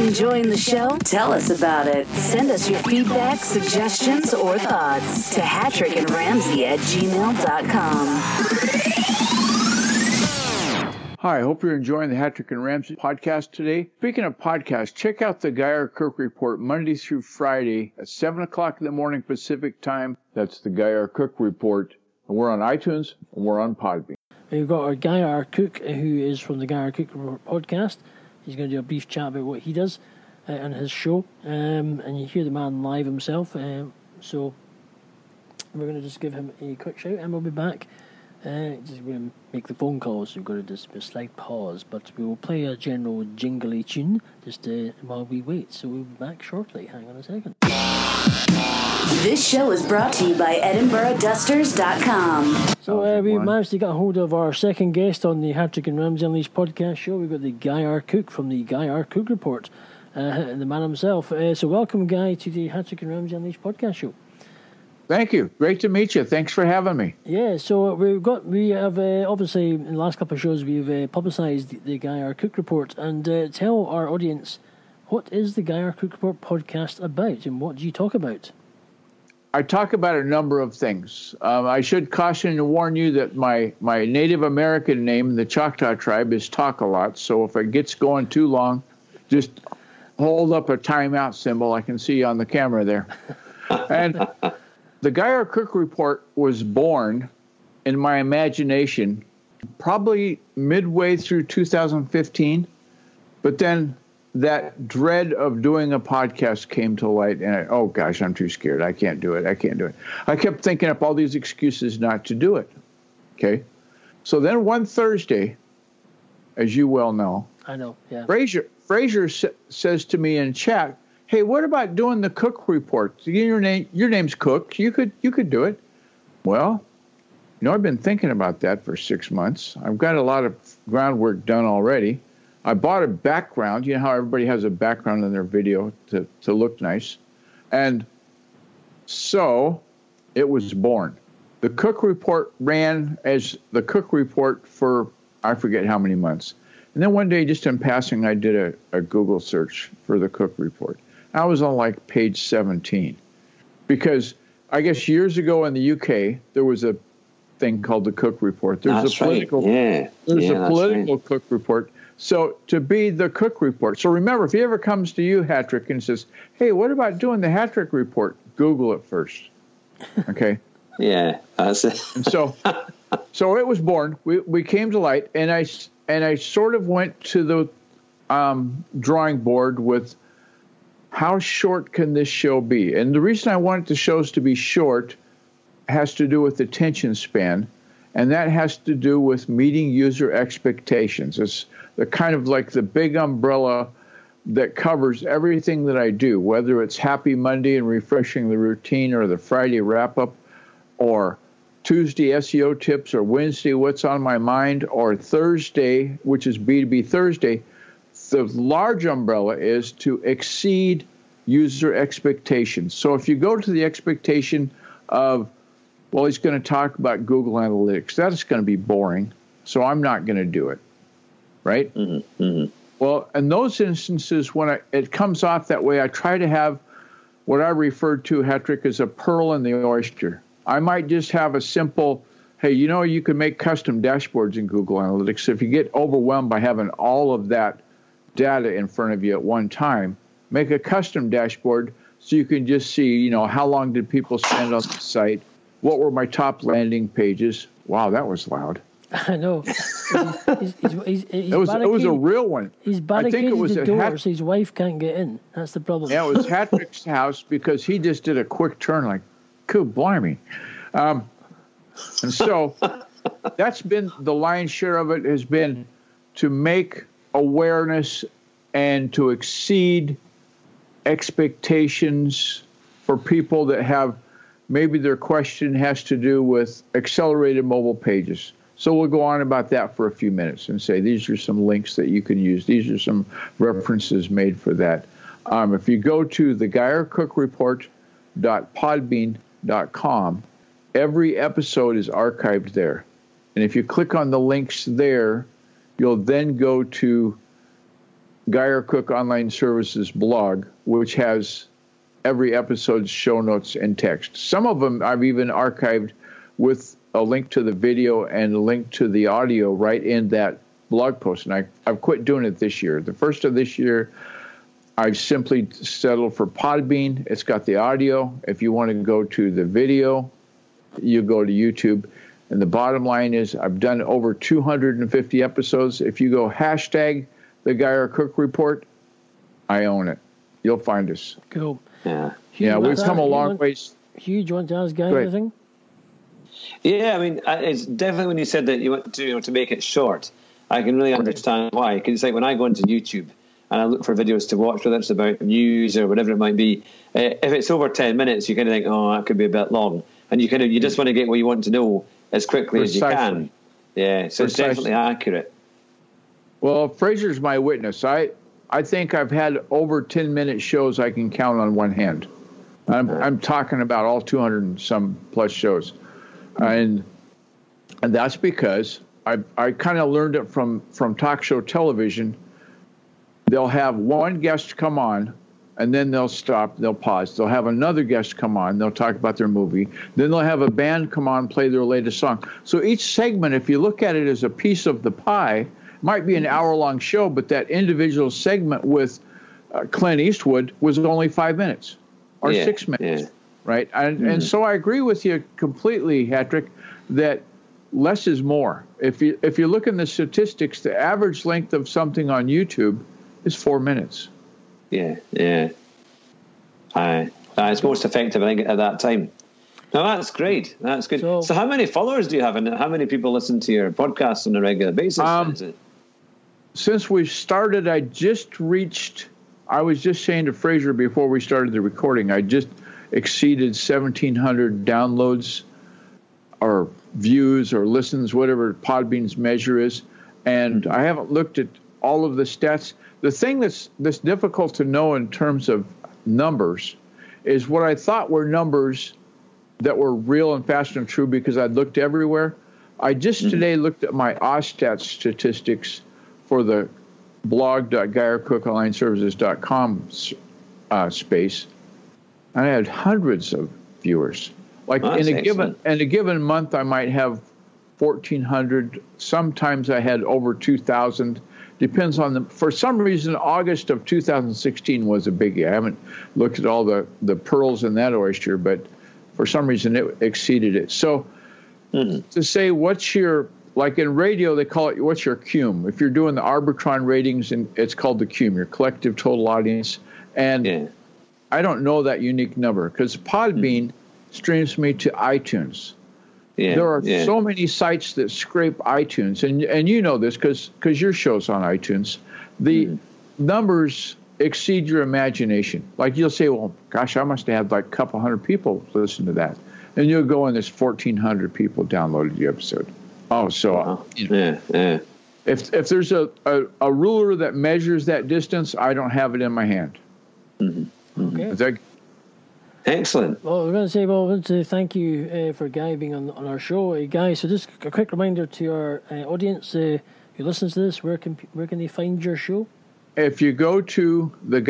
Enjoying the show? Tell us about it. Send us your feedback, suggestions, or thoughts to hattrickandramsey@gmail.com. Hi, I hope you're enjoying the Hattrick and Ramsey podcast today. Speaking of podcasts, check out the Guy R. Cook Report Monday through Friday at 7 o'clock in the morning Pacific time. That's the Guy R. Cook Report. And we're on iTunes and we're on Podbean. We've got our Guy R. Cook, who is from the Guy R. Cook Report podcast. He's going to do a brief chat about what he does on his show. And you hear the man live himself. So we're going to just give him a quick shout and we'll be back. Just going to make the phone calls. We've got to just a slight pause, but we will play a general jingly tune just while we wait. So we'll be back shortly. Hang on a second. This show is brought to you by EdinburghDusters.com. So we managed to get a hold of our second guest on the Hattrick and Ramsey Unleashed podcast show. We've got the Guy R. Cook from the Guy R. Cook Report, the man himself. So welcome, Guy, to the Hattrick and Ramsey Unleashed podcast show. Thank you. Great to meet you. Thanks for having me. Yeah, so we have obviously in the last couple of shows we've publicised the Guy R. Cook Report, and tell our audience, what is the Guy R. Cook Report podcast about, and what do you talk about? I talk about a number of things. I should caution and warn you that my Native American name in the Choctaw tribe is Talk-A-Lot, so if it gets going too long, just hold up a timeout symbol. I can see you on the camera there. And the Guy R. Cook Report was born in my imagination probably midway through 2015, but then that dread of doing a podcast came to light, and oh gosh, I'm too scared. I can't do it. I kept thinking up all these excuses not to do it. Okay. So then one Thursday, as you well know, I know, yeah. Fraser says to me in chat, "Hey, what about doing the Cook Report? Your name's Cook. You could do it." Well, I've been thinking about that for 6 months. I've got a lot of groundwork done already. I bought a background. You know how everybody has a background in their video to look nice. And so it was born. The Cook Report ran as the Cook Report for I forget how many months. And then one day, just in passing, I did a Google search for the Cook Report. I was on like page 17 because I guess years ago in the UK, there was a thing called the Cook Report. There's a political Cook Report. So to be the Cook Report. So remember, if he ever comes to you, Hattrick, and says, "Hey, what about doing the Hattrick Report?" Google it first. Okay. Yeah. That's it. And so it was born. We came to light, and I sort of went to the drawing board with how short can this show be? And the reason I wanted the shows to be short has to do with attention span, and that has to do with meeting user expectations. It's the kind of like the big umbrella that covers everything that I do, whether it's Happy Monday and refreshing the routine, or the Friday wrap-up, or Tuesday SEO tips, or Wednesday what's on my mind, or Thursday, which is B2B Thursday. The large umbrella is to exceed user expectations. So if you go to the expectation of, well, he's going to talk about Google Analytics, that's going to be boring, so I'm not going to do it, right? Mm-hmm. Mm-hmm. Well, in those instances, when it comes off that way, I try to have what I refer to, Hattrick, as a pearl in the oyster. I might just have a simple, hey, you can make custom dashboards in Google Analytics. If you get overwhelmed by having all of that data in front of you at one time, make a custom dashboard so you can just see, how long did people spend on the site? What were my top landing pages? Wow, that was loud. I know. It was a real one. He's barricaded the door so his wife can't get in. That's the problem. Yeah, it was Hattrick's house because he just did a quick turn like, cool, blimey. And so that's been the lion's share of it, has been to make awareness and to exceed expectations for people that have maybe their question has to do with accelerated mobile pages. So we'll go on about that for a few minutes and say these are some links that you can use. These are some references made for that. If you go to the GuyRCookReport.podbean.com, every episode is archived there. And if you click on the links there, you'll then go to Geyer Cook Online Services blog, which has every episode's show notes and text. Some of them I've even archived with a link to the video and a link to the audio right in that blog post. And I've quit doing it this year. The first of this year, I've simply settled for Podbean. It's got the audio. If you want to go to the video, you go to YouTube. And the bottom line is I've done over 250 episodes. If you go hashtag the Geyer Cook Report, I own it. You'll find us. Cool. Yeah. Yeah, we've come a long ways. Hugh, do you want to ask Guy anything? Yeah, I mean, it's definitely when you said that you want to make it short, I can really understand why. Because it's like when I go into YouTube and I look for videos to watch, whether it's about news or whatever it might be, if it's over 10 minutes, you kind of think, oh, that could be a bit long. And you just want to get what you want to know as quickly as you can. Yeah, so it's definitely accurate. Well, Fraser's my witness. I think I've had over 10-minute shows I can count on one hand. I'm talking about all 200 and some plus shows. And that's because I kind of learned it from talk show television. They'll have one guest come on, and then they'll stop, they'll pause. They'll have another guest come on, they'll talk about their movie. Then they'll have a band come on, play their latest song. So each segment, if you look at it as a piece of the pie, might be an hour-long show, but that individual segment with Clint Eastwood was only 5 minutes or 6 minutes, right? And so I agree with you completely, Patrick, that less is more. If you look in the statistics, the average length of something on YouTube is 4 minutes. Yeah. It's most effective, I think, at that time. No, that's great. That's good. So how many followers do you have, and how many people listen to your podcast on a regular basis? Since we started, I was just saying to Fraser before we started the recording, I just exceeded 1,700 downloads or views or listens, whatever Podbean's measure is. And I haven't looked at all of the stats. The thing that's difficult to know in terms of numbers is what I thought were numbers that were real and fast and true because I'd looked everywhere. I just today looked at my OSTAT statistics for the blog.GeyerCookOnlineServices.com space. I had hundreds of viewers. Like in a given month, I might have 1,400. Sometimes I had over 2,000. Depends on for some reason, August of 2016 was a biggie. I haven't looked at all the pearls in that oyster, but for some reason it exceeded it. So to say what's your, like in radio, they call it, what's your CUME? If you're doing the Arbitron ratings, and it's called the CUME, your collective total audience. And I don't know that unique number because Podbean streams me to iTunes. There are so many sites that scrape iTunes, and you know this because your show's on iTunes. The numbers exceed your imagination. Like you'll say, well, gosh, I must have had like a couple hundred people listen to that. And you'll go and there's 1,400 people downloaded the episode. Oh, so if there's a ruler that measures that distance, I don't have it in my hand. Okay. Is that excellent? Well, we're going to say, I want to thank you for Guy being on our show. Guy, so just a quick reminder to our audience who listens to this, where can they find your show? If you go to the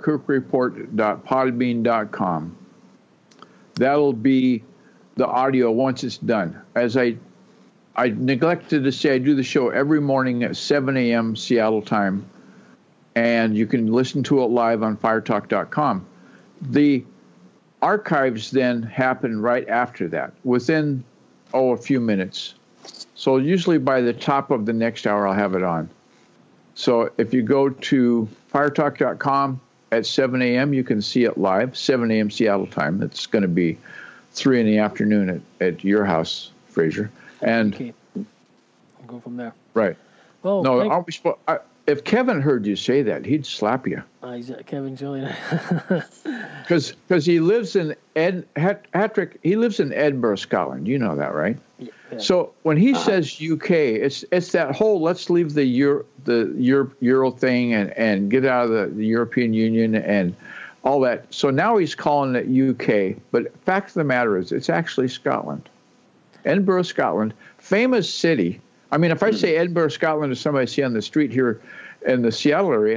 GeyerCookReport.podbean.com, that'll be the audio once it's done. As I neglected to say, I do the show every morning at 7 a.m. Seattle time, and you can listen to it live on firetalk.com. The archives then happen right after that, within, a few minutes. So usually by the top of the next hour, I'll have it on. So if you go to firetalk.com at 7 a.m., you can see it live, 7 a.m. Seattle time. It's going to be 3 in the afternoon at your house, Fraser. And okay. I'll go from there. Right. Well, no, if Kevin heard you say that, he'd slap you. Kevin's really because he lives in he lives in Edinburgh, Scotland. You know that, right? Yeah. So when he says UK, it's that whole let's leave the Euro thing and get out of the European Union and all that. So now he's calling it UK, but fact of the matter is it's actually Scotland. Edinburgh, Scotland, famous city. I mean, if I say Edinburgh, Scotland to somebody I see on the street here in the Seattle area,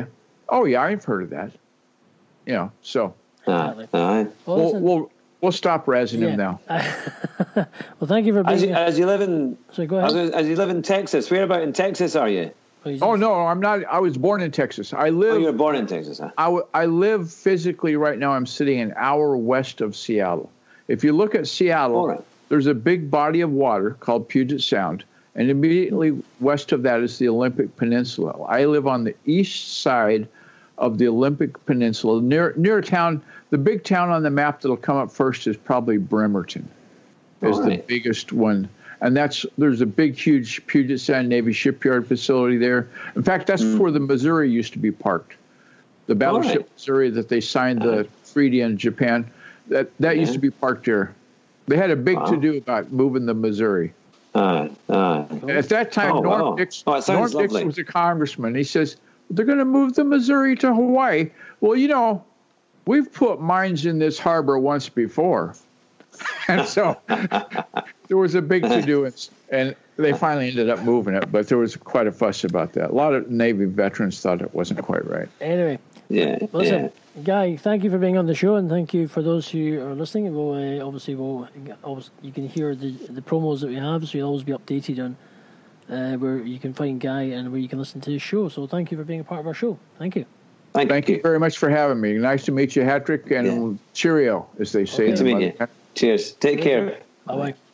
Oh yeah, I've heard of that. You know, so Exactly. Aye. Well, listen, we'll stop razzing him now. well, thank you for being. As you live in, Sorry, go ahead. as you live in Texas, where about in Texas are you? Oh no, I'm not. I was born in Texas. I live. Oh, you were born in Texas, huh? I live physically right now. I'm sitting an hour west of Seattle. If you look at Seattle, All right. there's a big body of water called Puget Sound, and immediately west of that is the Olympic Peninsula. I live on the east side of the Olympic Peninsula, near a town. The big town on the map that'll come up first is probably Bremerton, is the biggest one. And there's a big, huge Puget Sound Navy shipyard facility there. In fact, that's where the Missouri used to be parked. The battleship Missouri that they signed the treaty in Japan, that used to be parked there. They had a big to-do about moving the Missouri. At that time, Norm Dixon was a congressman. He says, they're going to move the Missouri to Hawaii. Well, you know, we've put mines in this harbor once before. And so there was a big to-do, and they finally ended up moving it, but there was quite a fuss about that. A lot of Navy veterans thought it wasn't quite right. Anyway, listen, Guy, thank you for being on the show, and thank you for those who are listening. We'll, obviously, you can hear the promos that we have, so you'll always be updated on where you can find Guy and where you can listen to his show. So thank you for being a part of our show. Thank you. Thank you very much for having me. Nice to meet you, Hattrick, and cheerio, as they say. Good to meet you. Cheers. Take care. Bye-bye.